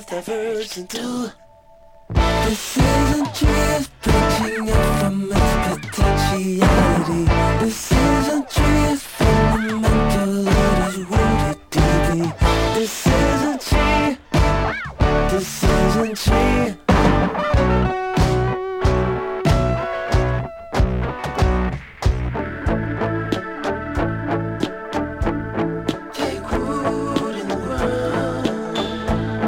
diverge into. This isn't drift branching out from its potentiality. This isn't drift fundamental, it is rooted deeply. This isn't tree. This isn't tree.